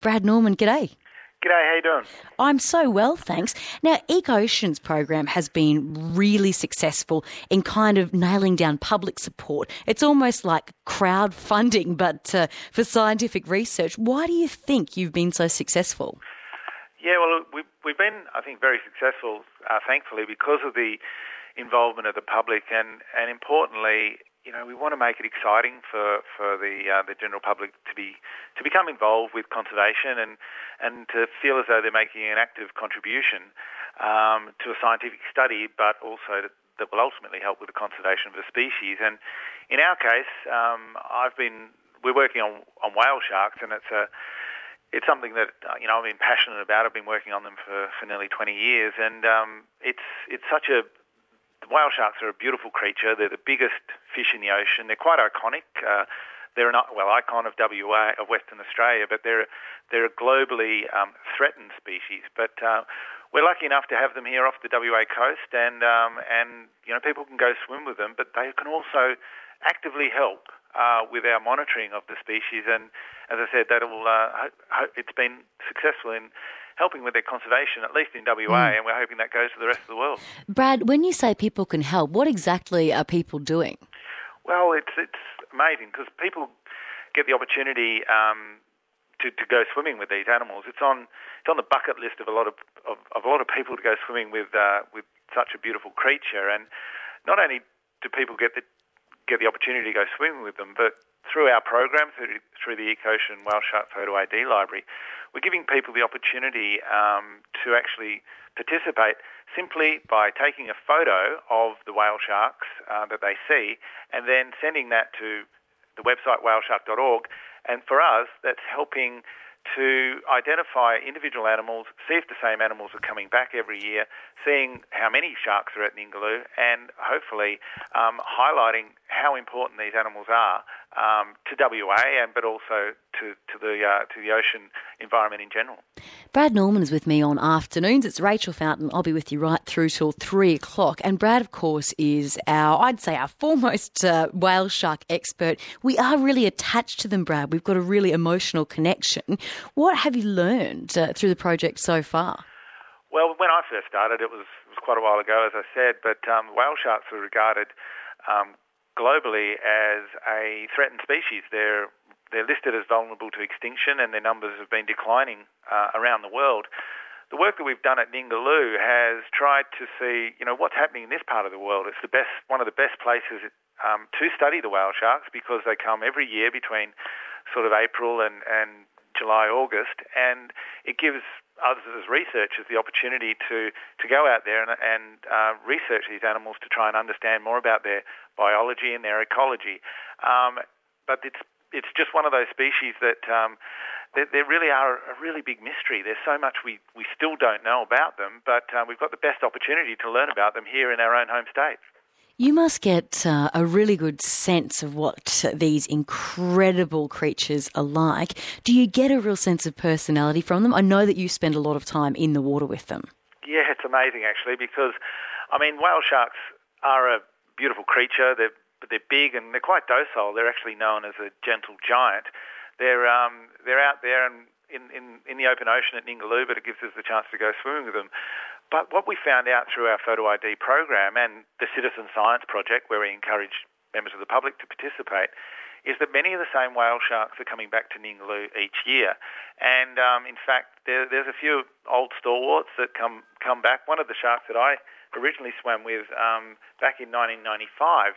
Brad Norman, g'day. G'day, how you doing? I'm so well, thanks. Now, EcoOcean's program has been really successful in kind of nailing down public support. It's almost like crowdfunding, but for scientific research. Why do you think you've been so successful? Yeah, well, we've been, I think, very successful, thankfully, because of the involvement of the public, and importantly, we want to make it exciting for the general public to become involved with conservation and to feel as though they're making an active contribution to a scientific study, but also that will ultimately help with the conservation of the species. And in our case, we're working on whale sharks, and it's something that I've been passionate about. I've been working on them for nearly 20 years, and whale sharks are a beautiful creature. They're the biggest fish in the ocean. They're quite iconic. They're an icon of WA, of Western Australia, but they're a globally threatened species. But we're lucky enough to have them here off the WA coast, and people can go swim with them, but they can also actively help with our monitoring of the species. And as I said, it's been successful in helping with their conservation, at least in WA, and we're hoping that goes to the rest of the world. Brad, when you say people can help, what exactly are people doing? Well, it's amazing because people get the opportunity to go swimming with these animals. It's on the bucket list of a lot of people to go swimming with such a beautiful creature. And not only do people get the opportunity to go swimming with them, but through our program, through the EcoOcean Whale Shark Photo ID Library, we're giving people the opportunity to actually participate simply by taking a photo of the whale sharks that they see and then sending that to the website whaleshark.org. And for us, that's helping to identify individual animals, see if the same animals are coming back every year, seeing how many sharks are at Ningaloo, and hopefully highlighting how important these animals are to WA, but also to the ocean environment in general. Brad Norman is with me on Afternoons. It's Rachel Fountain. I'll be with you right through till 3 o'clock. And Brad, of course, is our foremost whale shark expert. We are really attached to them, Brad. We've got a really emotional connection. What have you learned through the project so far? Well, when I first started, it was quite a while ago, as I said, but whale sharks are regarded globally as a threatened species. They're listed as vulnerable to extinction, and their numbers have been declining around the world. The work that we've done at Ningaloo has tried to see, what's happening in this part of the world. It's one of the best places to study the whale sharks because they come every year between sort of April and July, August, and it gives us as researchers the opportunity to go out there and research these animals to try and understand more about their biology and their ecology. But it's just one of those species that they really are a really big mystery. There's so much we still don't know about them, but we've got the best opportunity to learn about them here in our own home state. You must get a really good sense of what these incredible creatures are like. Do you get a real sense of personality from them? I know that you spend a lot of time in the water with them. Yeah, it's amazing actually because, whale sharks are a beautiful creature. They're big and they're quite docile. They're actually known as a gentle giant. They're out there and in the open ocean at Ningaloo, but it gives us the chance to go swimming with them. But what we found out through our Photo ID program and the Citizen Science Project, where we encourage members of the public to participate, is that many of the same whale sharks are coming back to Ningaloo each year. And in fact, there's a few old stalwarts that come back. One of the sharks that I originally swam with back in 1995,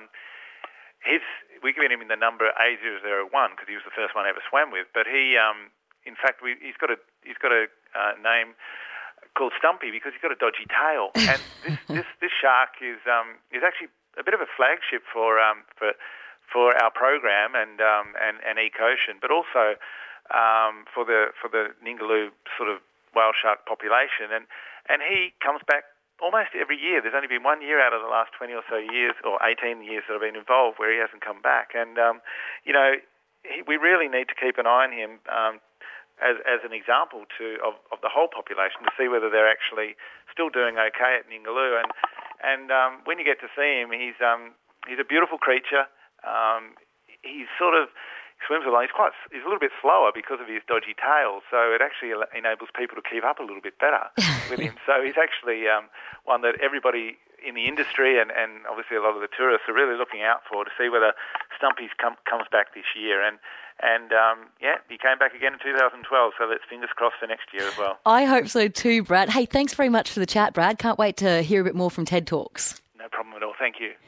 we're giving him the number A001 because he was the first one I ever swam with. But he's got a name called Stumpy because he's got a dodgy tail. And this shark is actually a bit of a flagship for our program and EcoOcean, but also for the Ningaloo sort of whale shark population. And he comes back almost every year. There's only been 1 year out of the last 20 or so years, or 18 years that I've been involved, where he hasn't come back. And we really need to keep an eye on him as an example of the whole population to see whether they're actually still doing okay at Ningaloo. And when you get to see him, he's a beautiful creature. swims along. He's a little bit slower because of his dodgy tail, so it actually enables people to keep up a little bit better with him. So he's actually one that everybody in the industry and obviously a lot of the tourists are really looking out for to see whether Stumpy comes back this year. And he came back again in 2012, so let's fingers crossed for next year as well. I hope so too, Brad. Hey, thanks very much for the chat, Brad. Can't wait to hear a bit more from TED Talks. No problem at all. Thank you.